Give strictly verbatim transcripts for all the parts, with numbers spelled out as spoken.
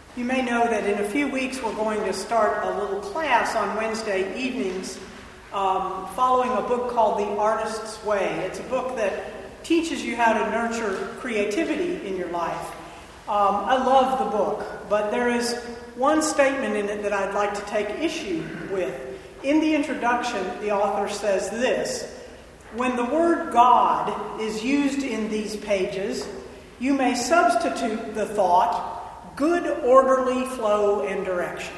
You may know that in a few weeks we're going to start a little class on Wednesday evenings um, following a book called The Artist's Way. It's a book that teaches you how to nurture creativity in your life. Um, I love the book, but there is one statement in it that I'd like to take issue with. In the introduction, the author says this: when the word God is used in these pages, you may substitute the thought good orderly flow and direction.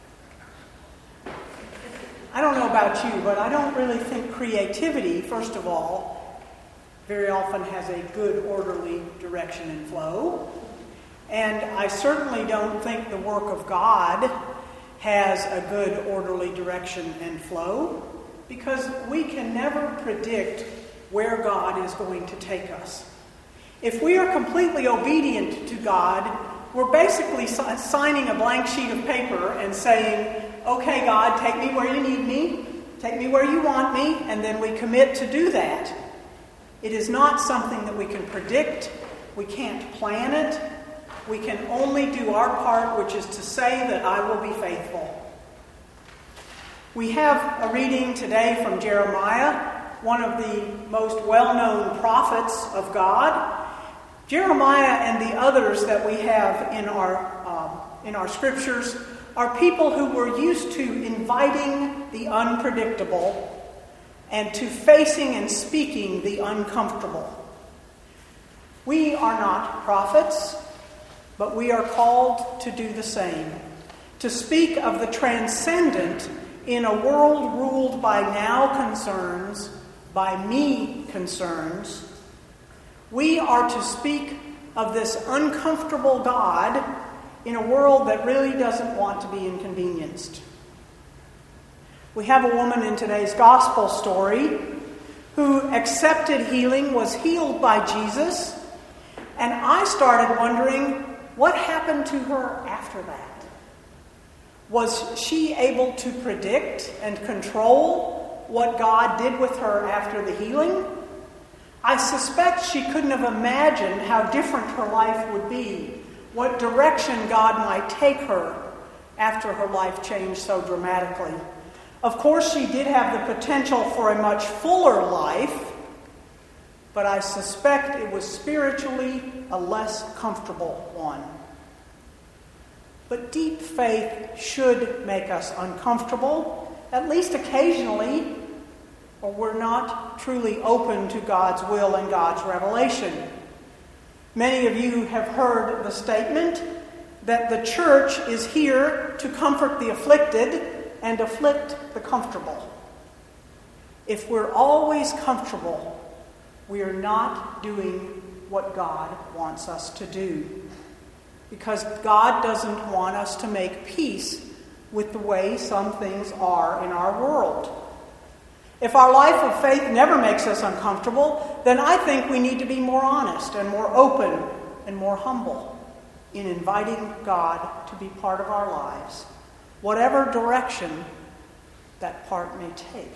I don't know about you, but I don't really think creativity, first of all, very often has a good orderly direction and flow. And I certainly don't think the work of God has a good orderly direction and flow, because we can never predict where God is going to take us. If we are completely obedient to God, we're basically signing a blank sheet of paper and saying, okay, God, take me where you need me, take me where you want me, and then we commit to do that. It is not something that we can predict. We can't plan it. We can only do our part, which is to say that I will be faithful. We have a reading today from Jeremiah, one of the most well-known prophets of God. Jeremiah and the others that we have in our um, in our scriptures are people who were used to inviting the unpredictable and to facing and speaking the uncomfortable. We are not prophets, but we are called to do the same, to speak of the transcendent in a world ruled by now concerns, by me concerns. We are to speak of this uncomfortable God in a world that really doesn't want to be inconvenienced. We have a woman in today's gospel story who accepted healing, was healed by Jesus, and I started wondering what happened to her after that. Was she able to predict and control what God did with her after the healing? I suspect she couldn't have imagined how different her life would be, what direction God might take her after her life changed so dramatically. Of course, she did have the potential for a much fuller life, but I suspect it was spiritually a less comfortable one. But deep faith should make us uncomfortable, at least occasionally, or we're not truly open to God's will and God's revelation. Many of you have heard the statement that the church is here to comfort the afflicted and afflict the comfortable. If we're always comfortable, we are not doing what God wants us to do. Because God doesn't want us to make peace with the way some things are in our world. If our life of faith never makes us uncomfortable, then I think we need to be more honest and more open and more humble in inviting God to be part of our lives, whatever direction that part may take.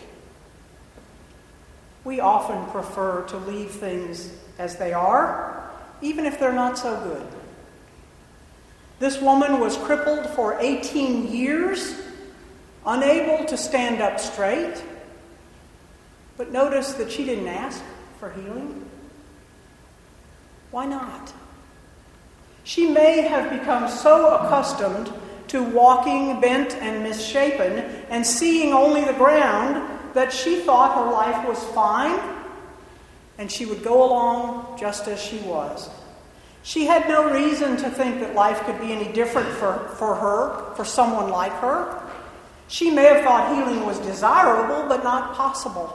We often prefer to leave things as they are, even if they're not so good. This woman was crippled for eighteen years, unable to stand up straight. But notice that she didn't ask for healing. Why not? She may have become so accustomed to walking bent and misshapen and seeing only the ground that she thought her life was fine and she would go along just as she was. She had no reason to think that life could be any different for, for her, for someone like her. She may have thought healing was desirable, but not possible.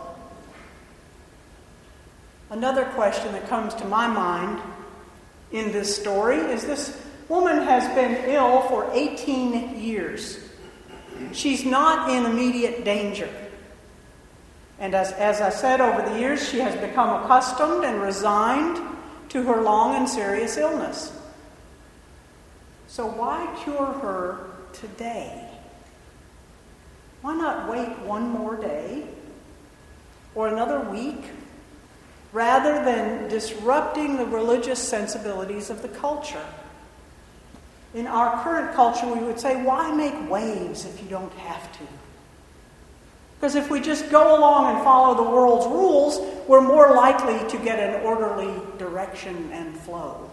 Another question that comes to my mind in this story is this woman has been ill for eighteen years. She's not in immediate danger. And as, as I said, over the years, she has become accustomed and resigned to her long and serious illness. So why cure her today? Why not wait one more day or another week rather than disrupting the religious sensibilities of the culture? In our current culture, we would say, why make waves if you don't have to? Because if we just go along and follow the world's rules, we're more likely to get an orderly direction and flow.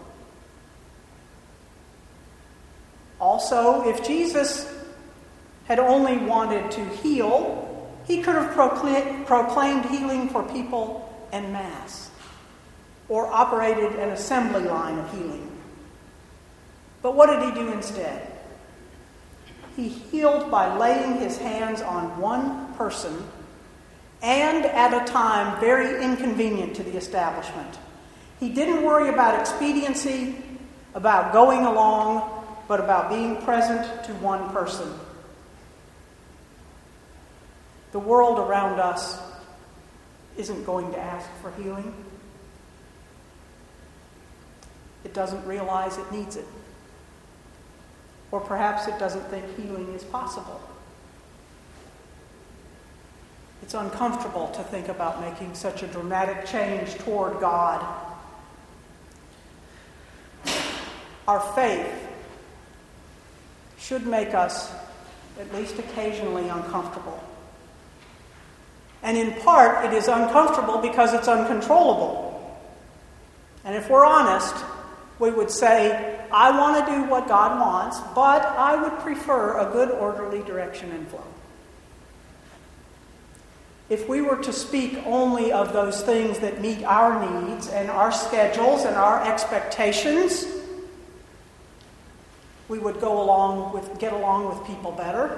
Also, if Jesus had only wanted to heal, he could have procl- proclaimed healing for people en masse, or operated an assembly line of healing. But what did he do instead? He healed by laying his hands on one person, and at a time very inconvenient to the establishment. He didn't worry about expediency, about going along, but about being present to one person. The world around us isn't going to ask for healing. It doesn't realize it needs it. Or perhaps it doesn't think healing is possible. It's uncomfortable to think about making such a dramatic change toward God. Our faith should make us, at least occasionally, uncomfortable. And in part, it is uncomfortable because it's uncontrollable. And if we're honest, we would say, I want to do what God wants, but I would prefer a good orderly direction and flow. If we were to speak only of those things that meet our needs and our schedules and our expectations, we would go along with, get along with people better.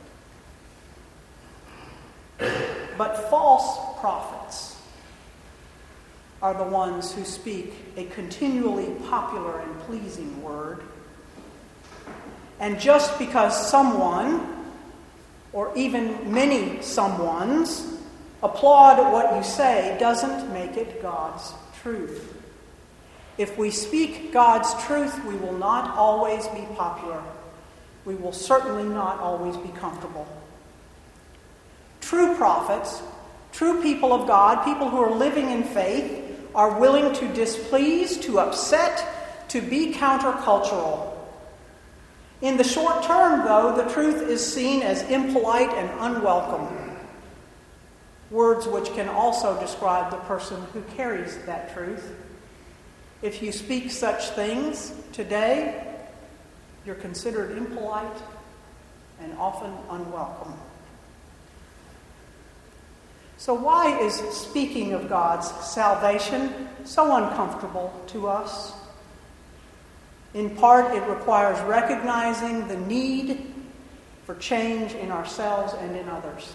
But false prophets are the ones who speak a continually popular and pleasing word. And just because someone, or even many someones, applaud what you say doesn't make it God's truth. If we speak God's truth, we will not always be popular. We will certainly not always be comfortable. True prophets, true people of God, people who are living in faith, are willing to displease, to upset, to be countercultural. In the short term, though, the truth is seen as impolite and unwelcome. Words which can also describe the person who carries that truth. If you speak such things today, you're considered impolite and often unwelcome. So why is speaking of God's salvation so uncomfortable to us? In part, it requires recognizing the need for change in ourselves and in others.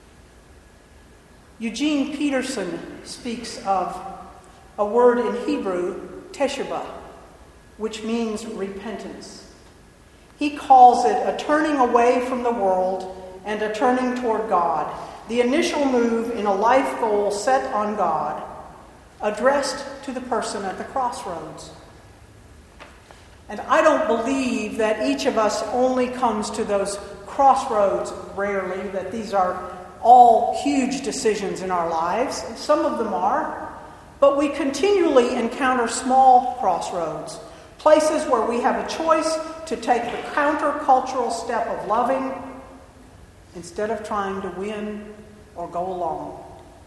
Eugene Peterson speaks of a word in Hebrew, teshuvah, which means repentance. He calls it a turning away from the world and a turning toward God, the initial move in a life goal set on God, addressed to the person at the crossroads. And I don't believe that each of us only comes to those crossroads rarely, that these are all huge decisions in our lives. Some of them are. But we continually encounter small crossroads, places where we have a choice to take the countercultural step of loving instead of trying to win or go along.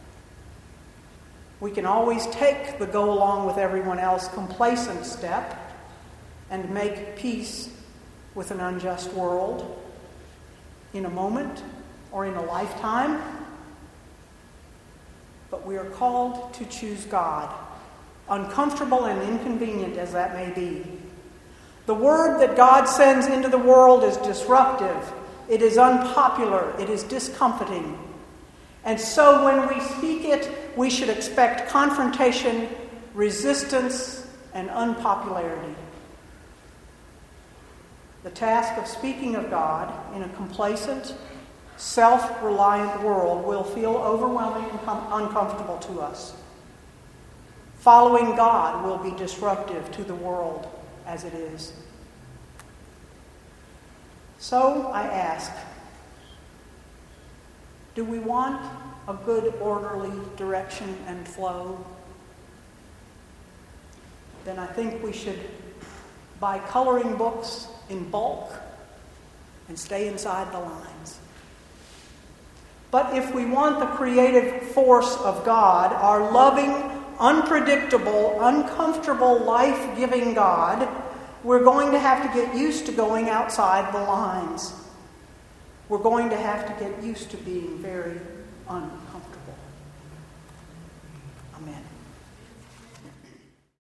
We can always take the go along with everyone else complacent step and make peace with an unjust world in a moment or in a lifetime. But we are called to choose God, uncomfortable and inconvenient as that may be. The word that God sends into the world is disruptive. It is unpopular. It is discomforting. And so when we speak it, we should expect confrontation, resistance, and unpopularity. The task of speaking of God in a complacent, self-reliant world will feel overwhelming and com- uncomfortable to us. Following God will be disruptive to the world as it is. So I ask, do we want a good, orderly direction and flow? Then I think we should buy coloring books in bulk, and stay inside the lines. But if we want the creative force of God, our loving, unpredictable, uncomfortable, life-giving God, we're going to have to get used to going outside the lines. We're going to have to get used to being very uncomfortable. Amen.